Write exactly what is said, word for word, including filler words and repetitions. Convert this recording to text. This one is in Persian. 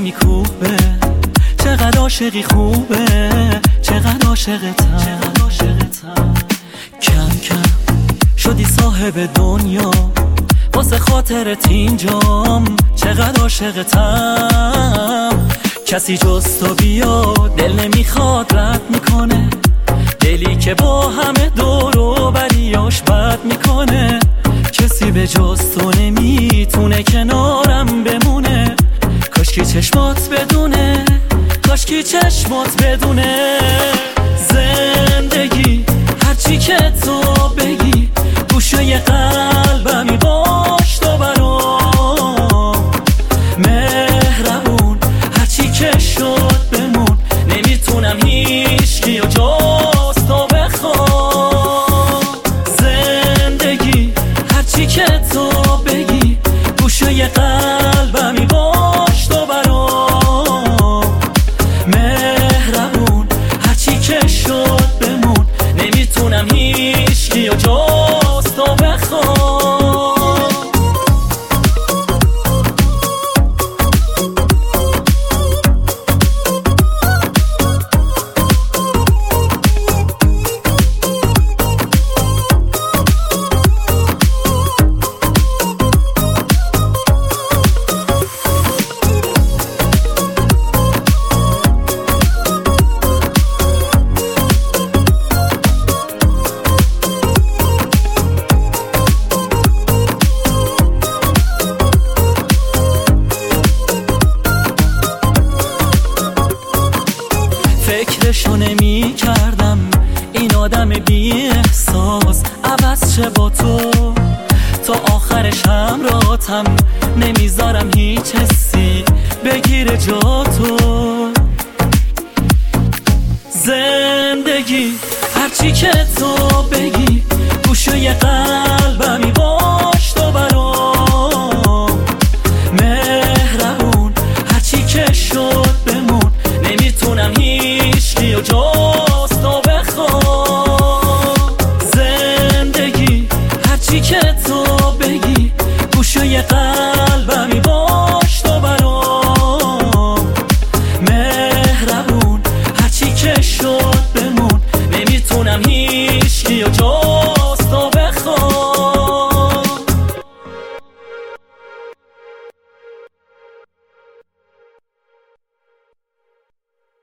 میکوبه، چقدر عاشقی خوبه، چقدر عاشقتم. کم کم شدی صاحب دنیا، واسه خاطرت اینجام، چقدر عاشقتم. کسی جز تو بیا دل نمیخواد رد میکنه، دلی که با همه دور و بریاش بد میکنه. کسی به جز تو نمیتونه کنارم بمونه، کاشکی چشمات بدونه، کاشکی چشمات بدونه. زندگی هرچی که تو بگی، گوشه قلبمی باش تو برام. مهربون هرچی که شد بمون، نمیتونم هیچکی و جز تو بخوام. زندگی هرچی که تو بگی، گوشه قلبمی باش تو برام. مهربون هرچی که شد بمون، نمیتونم هیچکی و جز تو بخوام. فکرشو نمی کردم این آدم بی احساس عوض شه با تو، تا آخرش همراهتم، نمیذارم هیچ حسی بگیره جا تو. زندگی هرچی که تو بگی، گوشه قلبم